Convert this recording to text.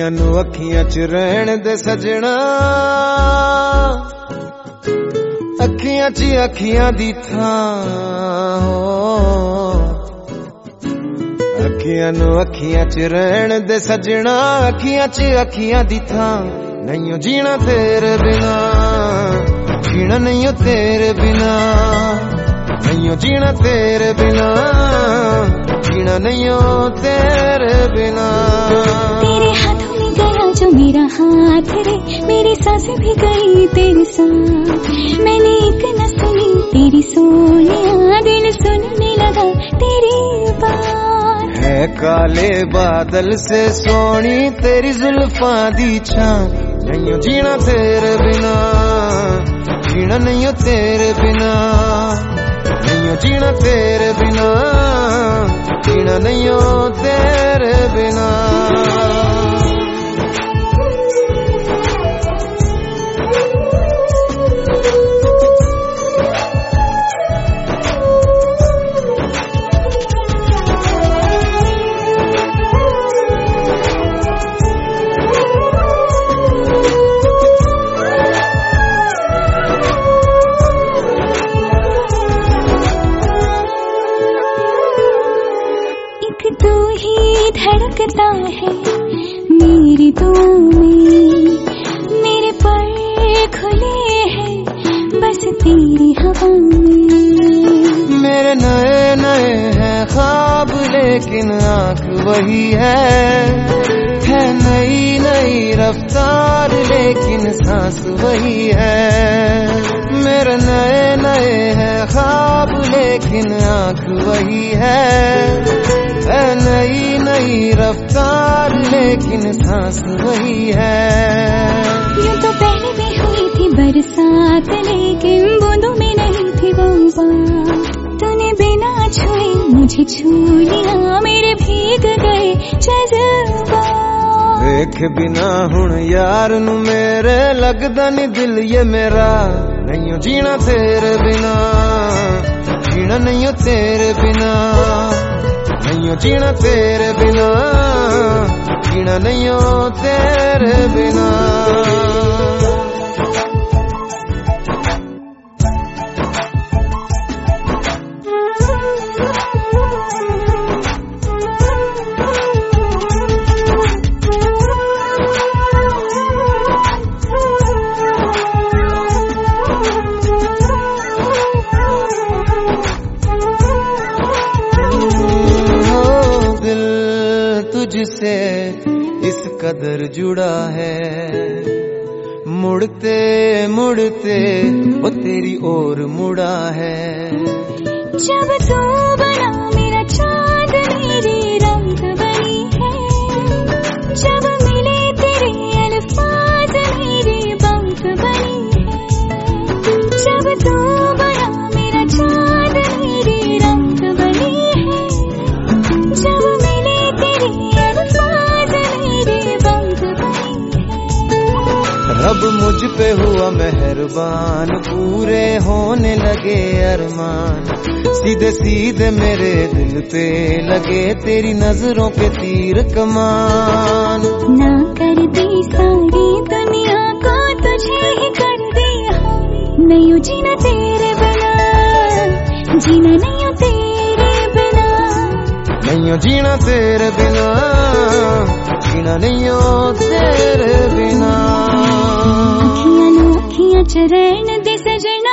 अखियां नू अखियां च रहन दे सजना, अखियां च अखियां दी थां अखियां नू अखियां च रहन दे सजना, अखियां च अखियां दी थां नहीं जीना तेरे बिना, जीना नहीं तेरे बिना, नहीं जीना तेरे बिना, जीना नहीं तेरे बिना। तेरे हाथों में गया जो मेरा हाथ रे, मेरी सांसें भी गई तेरे साथ, मैंने एक न सुनी तेरी सोनिया, दिल सुनने लगा तेरी बात। है काले बादल से सोनी तेरी जुल्फां दी छां, नहीं जीना तेरे बिना, जीना नहीं तेरे बिना, नहीं जीना तेरे बिना, जीना नहीं तेरे बिना। तू ही धड़कता है मेरी दुआ में, मेरे पर खुले हैं बस तेरी हवा में। मेरे नए नए हैं ख्वाब लेकिन आँख वही है नई नई रफ्तार लेकिन सांस वही है। मेरे नए नए हैं ख्वाब लेकिन आँख वही है नई नई रफ्तार लेकिन सांस वही है। यूं तो पहले भी हुई थी बरसात लेकिन बूंदों में नहीं थी वो बात, तूने बिना छुए मुझे छू लिया, मेरे भीग गए जज़्बात। देख बिना हुण यार नू मेरे लगदा नी दिल ये मेरा, नहीं जीना तेरे बिना, जीना नहीं तेरे बिना, नहीं जीना तेरे बिना, जीना नहीं तेरे बिना। तुझसे इस कदर जुड़ा है, मुड़ते मुड़ते वो तेरी ओर मुड़ा है। जब तू बना मेरा चाँद मेरी रात बनी है, जब मिले तेरे अल्फाज मेरी बात बनी है। जब तू बना मेरा चाँद मेरी रात बनी है, जब मिले तेरे अल्फाज मेरी बात बनी है। रब मुझ पे हुआ मेहरबान, पूरे होने लगे अरमान, सीधे सीधे मेरे दिल पे लगे तेरी नजरों पे तीर कमान। ना कर दी सारी दुनिया को तुझे ही कर दिया, नहीं जीना तेरे बिना, जीना नहीं तेरे बिना, नहीं जीना तेरे बिना, जीना नहीं तेरे बिना। अखियां नो अखियां च रहन दे सजना,